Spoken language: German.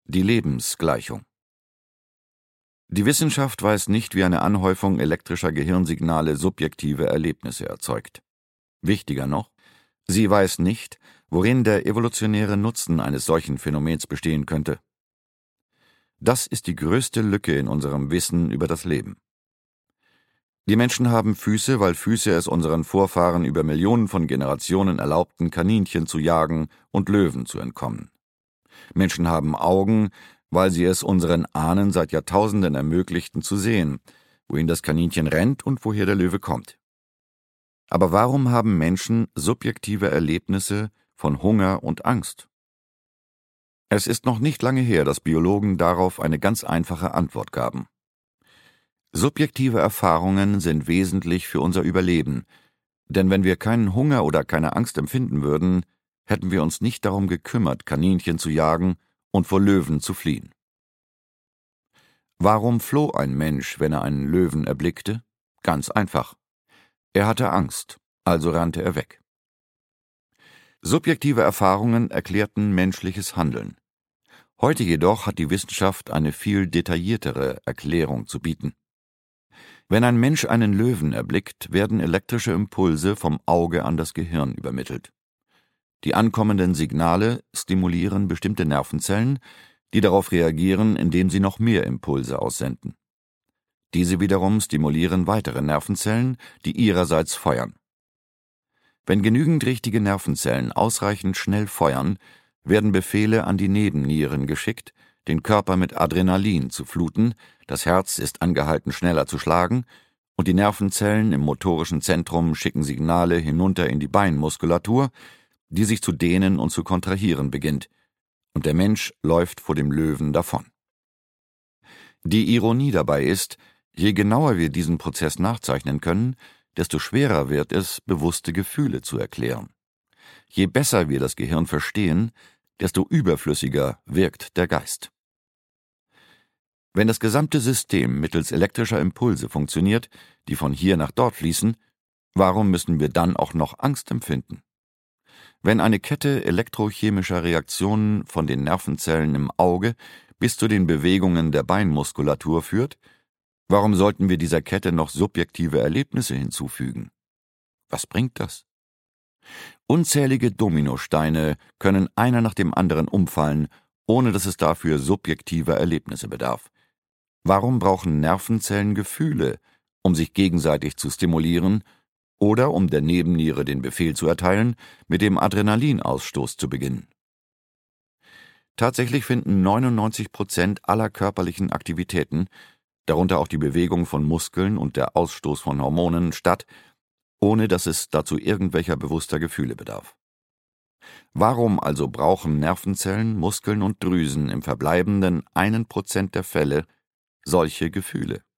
Die Lebensgleichung. Die Wissenschaft weiß nicht, wie eine Anhäufung elektrischer Gehirnsignale subjektive Erlebnisse erzeugt. Wichtiger noch, sie weiß nicht, worin der evolutionäre Nutzen eines solchen Phänomens bestehen könnte. Das ist die größte Lücke in unserem Wissen über das Leben. Die Menschen haben Füße, weil Füße es unseren Vorfahren über Millionen von Generationen erlaubten, Kaninchen zu jagen und Löwen zu entkommen. Menschen haben Augen, weil sie es unseren Ahnen seit Jahrtausenden ermöglichten zu sehen, wohin das Kaninchen rennt und woher der Löwe kommt. Aber warum haben Menschen subjektive Erlebnisse von Hunger und Angst? Es ist noch nicht lange her, dass Biologen darauf eine ganz einfache Antwort gaben. Subjektive Erfahrungen sind wesentlich für unser Überleben, denn wenn wir keinen Hunger oder keine Angst empfinden würden, hätten wir uns nicht darum gekümmert, Kaninchen zu jagen und vor Löwen zu fliehen. Warum floh ein Mensch, wenn er einen Löwen erblickte? Ganz einfach. Er hatte Angst, also rannte er weg. Subjektive Erfahrungen erklärten menschliches Handeln. Heute jedoch hat die Wissenschaft eine viel detailliertere Erklärung zu bieten. Wenn ein Mensch einen Löwen erblickt, werden elektrische Impulse vom Auge an das Gehirn übermittelt. Die ankommenden Signale stimulieren bestimmte Nervenzellen, die darauf reagieren, indem sie noch mehr Impulse aussenden. Diese wiederum stimulieren weitere Nervenzellen, die ihrerseits feuern. Wenn genügend richtige Nervenzellen ausreichend schnell feuern, werden Befehle an die Nebennieren geschickt, den Körper mit Adrenalin zu fluten, das Herz ist angehalten, schneller zu schlagen, und die Nervenzellen im motorischen Zentrum schicken Signale hinunter in die Beinmuskulatur, die sich zu dehnen und zu kontrahieren beginnt, und der Mensch läuft vor dem Löwen davon. Die Ironie dabei ist, je genauer wir diesen Prozess nachzeichnen können, desto schwerer wird es, bewusste Gefühle zu erklären. Je besser wir das Gehirn verstehen, desto überflüssiger wirkt der Geist. Wenn das gesamte System mittels elektrischer Impulse funktioniert, die von hier nach dort fließen, warum müssen wir dann auch noch Angst empfinden? Wenn eine Kette elektrochemischer Reaktionen von den Nervenzellen im Auge bis zu den Bewegungen der Beinmuskulatur führt, warum sollten wir dieser Kette noch subjektive Erlebnisse hinzufügen? Was bringt das? Unzählige Dominosteine können einer nach dem anderen umfallen, ohne dass es dafür subjektiver Erlebnisse bedarf. Warum brauchen Nervenzellen Gefühle, um sich gegenseitig zu stimulieren oder um der Nebenniere den Befehl zu erteilen, mit dem Adrenalinausstoß zu beginnen? Tatsächlich finden 99% aller körperlichen Aktivitäten, darunter auch die Bewegung von Muskeln und der Ausstoß von Hormonen, statt, ohne dass es dazu irgendwelcher bewusster Gefühle bedarf. Warum also brauchen Nervenzellen, Muskeln und Drüsen im verbleibenden 1% der Fälle solche Gefühle?